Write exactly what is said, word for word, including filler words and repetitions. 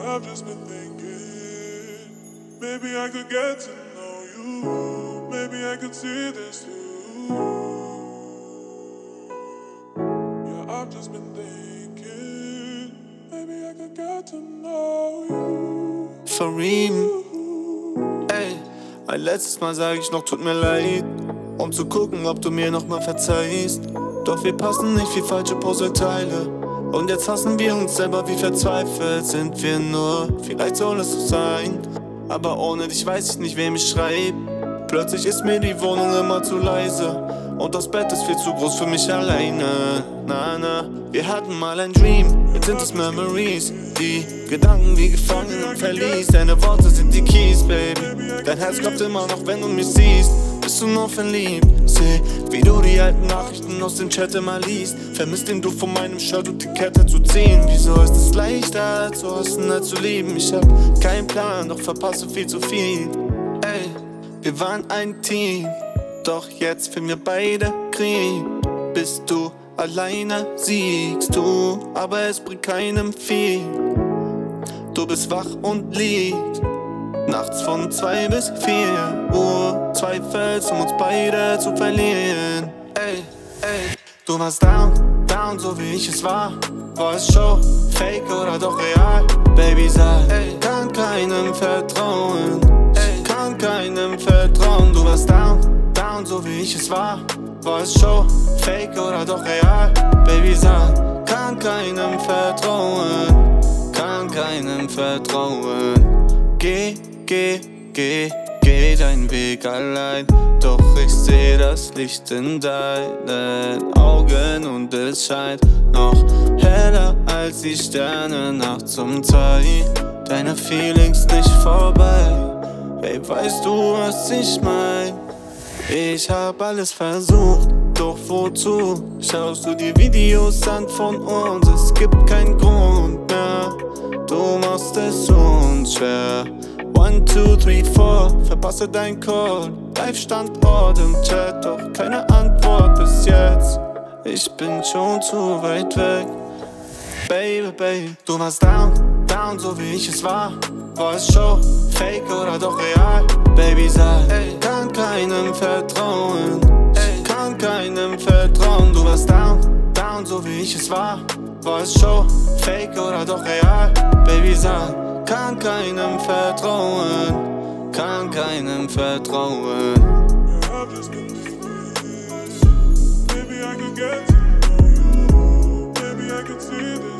I've just been thinking, maybe I could get to know you, maybe I could see this through. Yeah, I've just been thinking, maybe I could get to know you. Fareem, ey, ein letztes Mal sag ich noch, tut mir leid, um zu gucken, ob du mir noch mal verzeihst. Doch wir passen nicht wie falsche Puzzleteile. Und jetzt hassen wir uns selber, wie verzweifelt sind wir nur. Vielleicht soll es so sein, aber ohne dich weiß ich nicht, wem ich schreib. Plötzlich ist mir die Wohnung immer zu leise und das Bett ist viel zu groß für mich alleine. Na, na, wir hatten mal ein Dream, jetzt sind es Memories. Die Gedanken wie gefangen im Verlies. Deine Worte sind die Keys, Baby. Dein Herz klopft immer noch, wenn du mich siehst. Bist du noch verliebt? Seh, wie du die alten Nachrichten aus dem Chat immer liest. Vermisst den Duft von meinem Shirt und die Kette zu ziehen. Wieso ist es leichter zu hassen als zu lieben? Ich hab keinen Plan, doch verpasse viel zu viel. Ey, wir waren ein Team, doch jetzt fühlen wir beide Krieg. Bist du alleine, siegst du, aber es bringt keinem viel. Du bist wach und liegst nachts von zwei bis vier Uhr, zweifelst, um uns beide zu verlieren. Ey, ey, du warst down, down, so wie ich es war. War es Show, fake oder doch real? Baby, sag, ey, kann keinem vertrauen. Ey, kann keinem vertrauen. Du warst down, down, so wie ich es war. War es Show, fake oder doch real? Baby, sag, kann keinem vertrauen. Kann keinem vertrauen. Geh, geh, geh, geh deinen Weg allein. Doch ich seh das Licht in deinen Augen und es scheint noch heller als die Sterne nachts um zwei. Deine Feelings nicht vorbei. Hey, weißt du, was ich mein? Ich hab alles versucht, doch wozu? Schaust du die Videos an von uns? Es gibt keinen Grund mehr. Du machst es uns schwer. One, two, three, four, verpasse dein Call. Live-Standort im Chat, doch keine Antwort bis jetzt. Ich bin schon zu weit weg. Baby, baby, du warst down, down, so wie ich es war. War es Show, fake oder doch real? Baby, sag, ey, kann keinem vertrauen. Ey, kann keinem vertrauen. Du warst down, down, so wie ich es war. War es Show, fake oder doch real? Baby, sag, kann keinem vertrauen. Kann keinem vertrauen. Yeah, I've just been thinking, maybe I could get to know you, maybe I could see this.